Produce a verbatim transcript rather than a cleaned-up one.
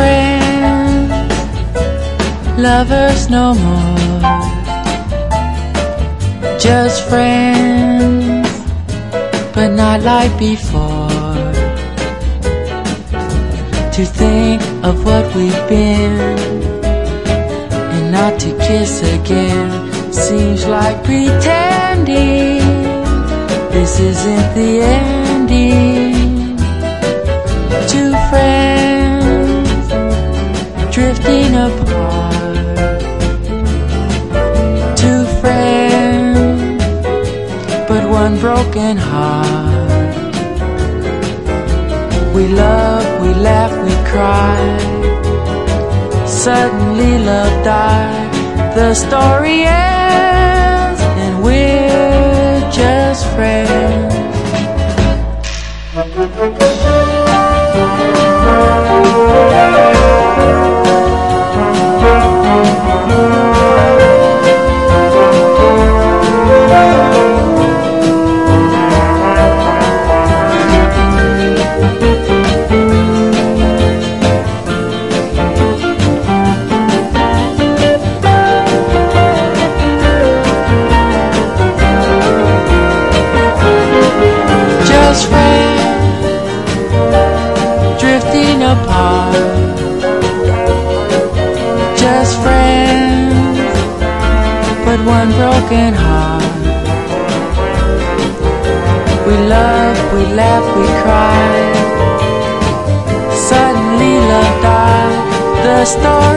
friends, lovers no more. Just friends, but not like before. To think of what we've been and not to kiss again seems like pretending this isn't the ending. Two friends drifting apart. Two friends, but one broken heart. We love, we laugh, we cry. Suddenly love died. The story ends and we're just friends. Just friends drifting apart. Just friends, but one broken heart. We love, we laugh, we cry. Suddenly love died. The story